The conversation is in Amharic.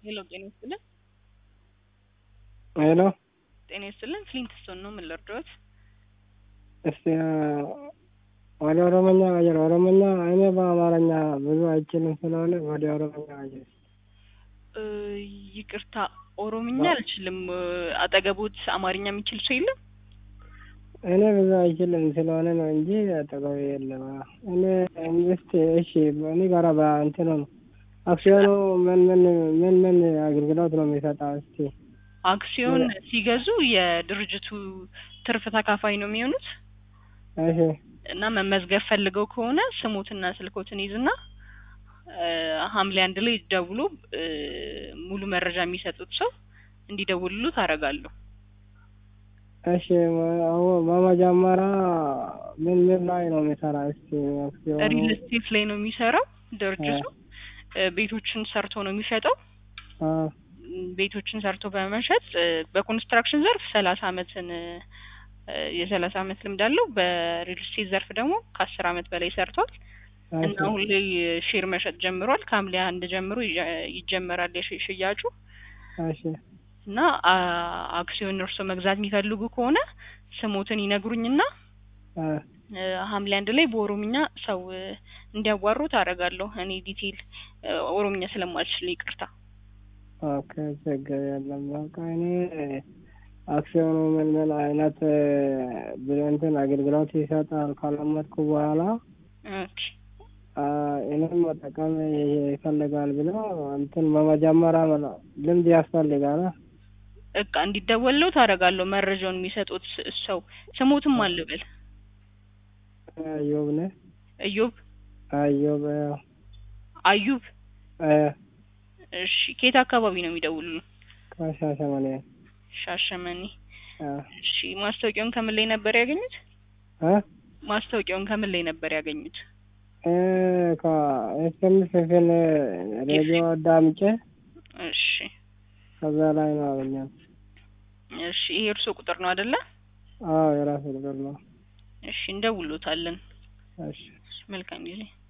ሄሎ ጤና ይስጥልን። ሄሎ ጤና ይስጥልን። ፍሊንትስቶን ነው ምን ልርዳዎት? እስቲ ወደ ኦሮሞኛ አየር ኦሮሞኛ እኔ በአማርኛ ብዙ አይችልም ስለሆነ ወደ ኦሮሞኛ አየር እ ይቅርታ ኦሮምኛ አልችልም። አጠገቦት አማርኛ የሚችል ሰው የለም? እኔ ብዙ አይችልም ስለሆነ ነው እንጂ አጠገቤ የለም። እኔ እስቲ እሺ እኔ ጋራ በእንትን ነው አክሲዮኑ ምን አገልግሎት ነው የሚሰጠው? እስቲ አክሲዮን ሲገዙ የድርጅቱ ትርፍ ተካፋይ ነው የሚሆኑት። እሺ እና መመዝገብ ፈልገው ከሆነ ስሙትና ስልኮትን ይዝና ሐምሌ 1 ላይ ደውሎ ሙሉ መረጃ የሚሰጡት ሰው እንዲደውልሉ ታረጋለሁ። እሺ በመጀመሪያ ምን ላይ ነው የሚሰራ? እስቲ አክሲዮኑ ሪል ስቴት ላይ ነው የሚሰራው ድርጅቱ። ቤቶችን ሰርቶ ነው የሚሸጠው። ቤቶችን ሰርቶ በመሸጥ በኮንስትራክሽን ዘርፍ 30 አመትን የ30 አመት ልምድ አለው። በሪል ስቴት ዘርፍ ደግሞ ከ10 አመት በላይ ሰርቷል። እና አሁን ላይ ሼር መሸጥ ጀምሯል። ከሐምሌ 1 ጀምሮ ይጀመራል ሽያጩ። እሺ እና አክሲዮን እርሶ መግዛት የሚፈልጉ ከሆነ ስሞትን ይነግሩኝና ሐምሌ 1 ላይ በኦሮምኛ ሰው እንዲያዋሩ ታረጋለሁ። እኔ ዲቴል ኦሮምኛ ስለማልችል ይቅርታ። ኦኬ ችግር የለም። በቃ እኔ አክሲዮኑ ምን አይነት እንትን አገልግሎት ይሰጣል ካለመጥኩ በኋላ ኦኬ እኔም መጠቀም ይፈልጋል ብለው እንትን በመጀመሪያ ልምድ ያስፈልጋል። በቃ እንዲደወለው ታረጋለሁ። መረጃውን የሚሰጡት ሰው ስሞትም አልበል። አዩብ ነህ? አዩብ አዩብ። እሺ ከየት አካባቢ ነው የሚደውሉልን? ከሻሸመኔ። ሻሸመኔ። እሺ ማስታወቂያውን ከምን ላይ ነበር ያገኙት? ማስታወቂያውን ከምን ላይ ነበር ያገኙት? ከኤስኤምኤስ ሬዲዮ አዳምጬ። እሺ ከዛ ላይ ነው ያገኘሁት። እሺ ይሄ እርሶ ቁጥር ነው አይደለ? አዎ የራሴ ቁጥር ነው። እሺ እንደውሎታለን። እሺ መልካም ጊዜ።